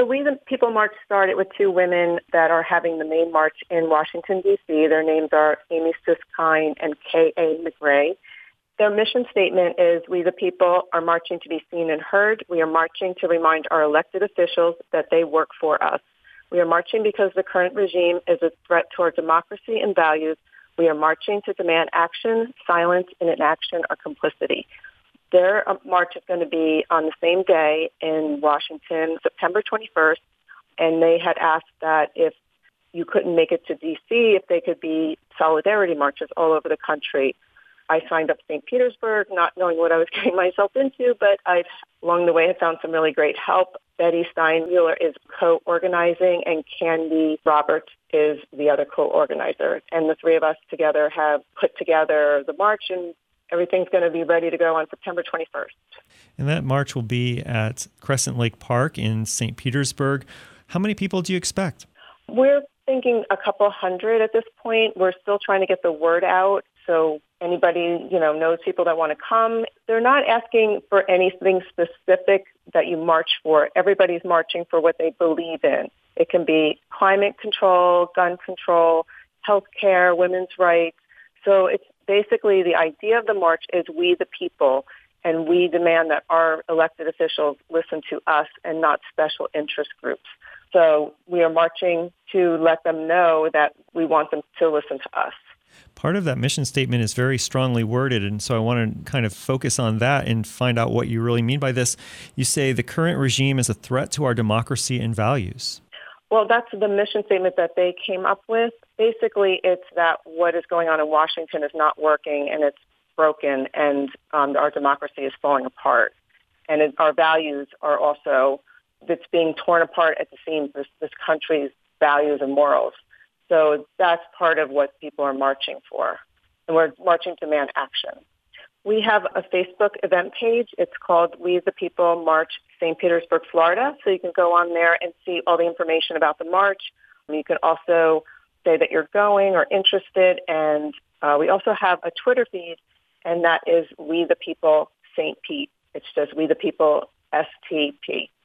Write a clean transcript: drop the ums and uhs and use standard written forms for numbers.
We the People March started with two women that are having the main march in Washington, D.C. Their names are Amy Siskine and K.A. McRae. Their mission statement is, we the people are marching to be seen and heard. We are marching to remind our elected officials that they work for us. We are marching because the current regime is a threat to our democracy and values. We are marching to demand action, silence, and inaction or complicity. Their march is going to be on the same day in Washington, September 21st, and they had asked that if you couldn't make it to D.C., if they could be solidarity marches all over the country. I signed up St. Petersburg, not knowing what I was getting myself into, but along the way, have found some really great help. Betty Steinmuller is co-organizing, and Candy Roberts is the other co-organizer. And the three of us together have put together the march, and everything's going to be ready to go on September 21st. And that march will be at Crescent Lake Park in St. Petersburg. How many people do you expect? We're thinking a couple hundred at this point. We're still trying to get the word out. So anybody, knows people that want to come. They're not asking for anything specific that you march for. Everybody's marching for what they believe in. It can be climate control, gun control, healthcare, women's rights. So it's basically the idea of the march is we the people, and we demand that our elected officials listen to us and not special interest groups. So we are marching to let them know that we want them to listen to us. Part of that mission statement is very strongly worded, and so I want to kind of focus on that and find out what you really mean by this. You say the current regime is a threat to our democracy and values. Well, that's the mission statement that they came up with. Basically, it's that what is going on in Washington is not working, and it's broken, and our democracy is falling apart. And our values are also, it's being torn apart at the seams, this country's values and morals. So that's part of what people are marching for. And we're marching to demand action. We have a Facebook event page. It's called We the People March St. Petersburg, Florida. So you can go on there and see all the information about the march. You can also say that you're going or interested. And we also have a Twitter feed, and that is We the People St. Pete. It's just We the People STP.